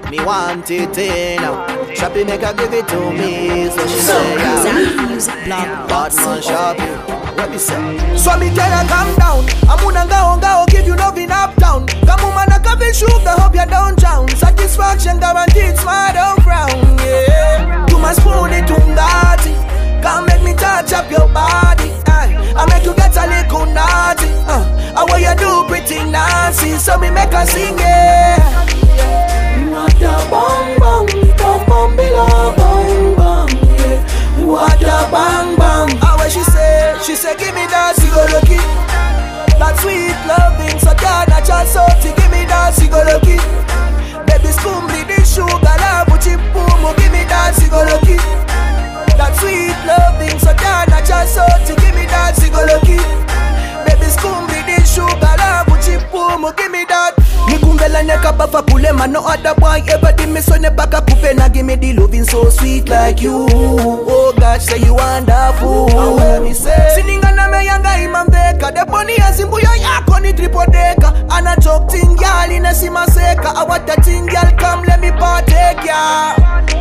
Me want it now. Shopping make her give it to me. So she say, yeah. Bad man shopping. What me say? So me tell her calm down. I'm gonna give you loving uptown. Come on, man, I coffee sugar, hope you don't drown. Satisfaction guaranteed, smart on ground. Yeah. You must spoon it to Ngati. Can't make me touch up your body. I make you get a little naughty. I want you do pretty Nancy. So me make her sing it. What a bang bang, bang bang below, bang bang, yeah. What a bang bang. How what she say, give me that sigoloki. That sweet loving, so that natural salty. Give me that sigoloki. Baby spoon bleeding sugar, love chip boom. Give me that sigoloki. That sweet loving, so that natural salty. Give me that sigoloki. Baby spoon bleeding sugar, love chip boom. Give me that. Nikumbela neka bafa pule man, no other boy ever did me so ne baka pupe na give me the loving so sweet like you. Oh gosh, say you wonderful. How me say? Sininga na me yanga imambeka. The bunny azimbu yo yako ni tripodeka. Ana joke ting girl ina simaseka. I want that ting girl come let me partake ya.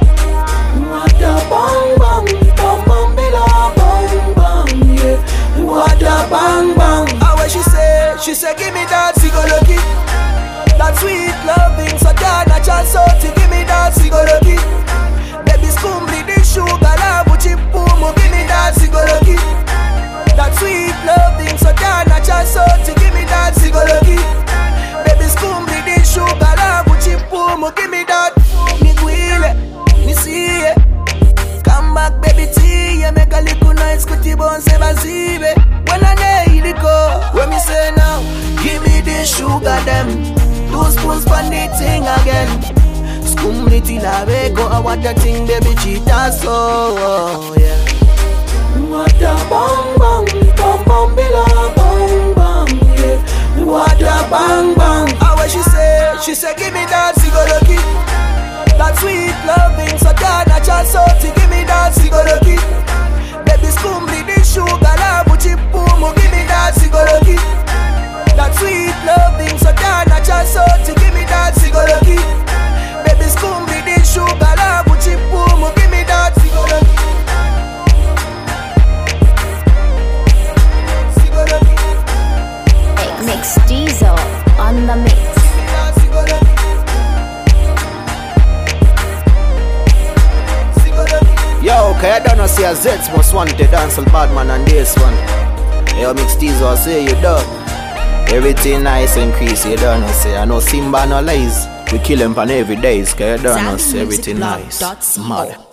What a bang bang, bang bang bila bang bang yeah. What a bang bang. How what she say give me that sigoloki. That sweet loving, so that natural salty. Give me that sigoloki. Baby spoon bleeding sugar, love chip boom. Give me that sigoloki. That sweet loving, so that natural salty. Give me that sigoloki. Baby spoon bleeding sugar, love chip boom. Give me that. Me guile, me see it. Come back, baby tea. You make a little nice cutie bone, say bazibe. When I need it go, when me say now, give me the sugar them. Two spoons for the thing again. Scoom me till I wake up. I want that thing, baby, cheetah, so yeah. What a bang bang, bang bang bila bang bang, yeah. What a bang bang. How what she say give me that sigoloki. That sweet loving, so that natural salty. Give me that sigoloki. Baby spoon bleeding sugar, love chip boom. Give me that sigoloki. That sweet loving, so that natural salty. Give me that sigoloki. Baby spoon bleeding sugar, love chip boom. Give me that sigoloki. Sigoloki. Mix Diesel on the mix. Yo, okay, I don't know see a Zeds most wanted dancehall bad man on this one. Yo, Mix Diesel, I say you done. Everything nice and creasy, you don't know, say. I know Simba no lies. We kill him on every day, okay? You don't know, say everything nice. Mad.